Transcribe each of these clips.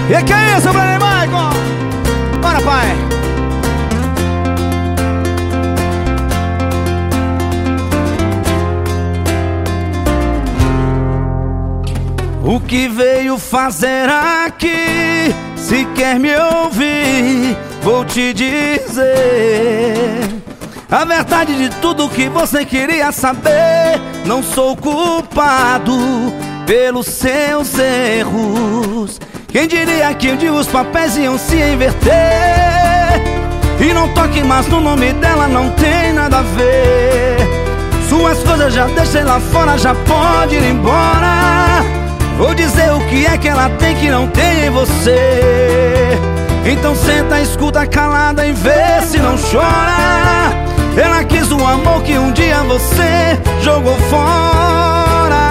E que é isso, Bruno Michael? Bora, pai. O que veio fazer aqui? Se quer me ouvir, vou te dizer a verdade de tudo que você queria saber. Não sou culpado pelos seus erros. Quem diria que um dia os papéis iam se inverter? E não toque mais no nome dela, não tem nada a ver. Suas coisas já deixei lá fora, já pode ir embora. Vou dizer o que é que ela tem que não tem em você. Então senta, escuta calada e vê se não chora. Ela quis o amor que um dia você jogou fora.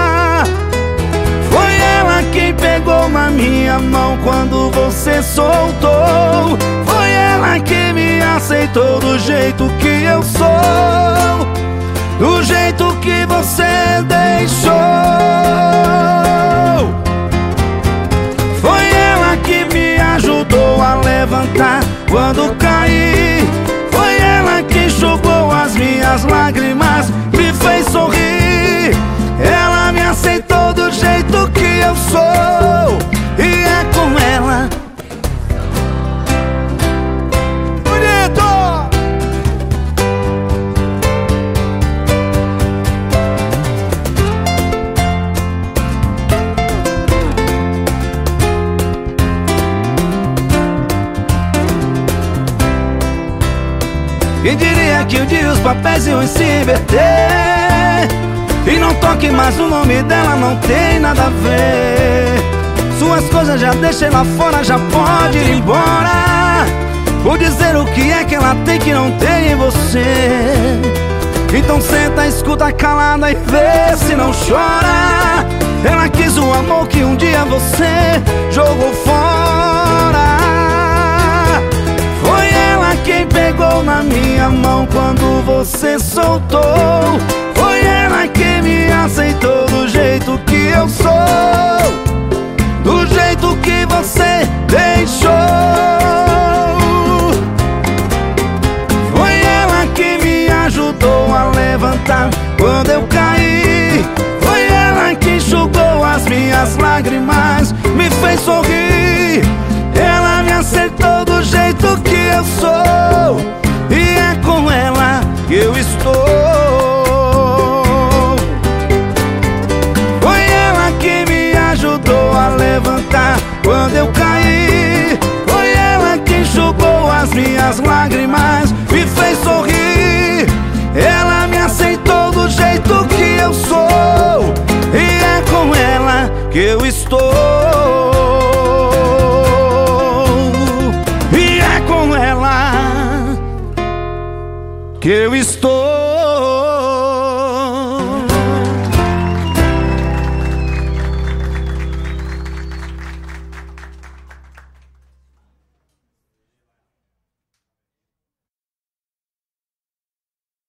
Foi ela quem pegou na minha mão quando você soltou. Foi ela que me aceitou do jeito que eu sou, do jeito que você deixou. Foi ela que me ajudou a levantar quando caí. Foi ela que enxugou as minhas lágrimas, me fez sorrir. Ela me aceitou do jeito que eu sou. E é com ela. Bonito! Quem diria que um dia os papéis iam se inverter? E não toque mais o nome dela, não tem nada a ver. Suas coisas já deixei lá fora, já pode ir embora. Vou dizer o que é que ela tem que não tem em você. Então senta, escuta calada e vê se não chora. Ela quis o amor que um dia você jogou fora. Foi ela quem pegou na minha mão quando você soltou. Foi ela que me aceitou do jeito que eu sou, do jeito que você deixou. Foi ela que me ajudou a levantar quando eu caí. Foi ela que enxugou as minhas lágrimas, me fez sorrir. Ela me aceitou do jeito que eu sou. E é com ela que eu estou. Foi ela que me ajudou a levantar quando eu caí. Foi ela que enxugou as minhas lágrimas, me fez sorrir. Ela me aceitou do jeito que eu sou. E é com ela que eu estou. E é com ela que eu estou.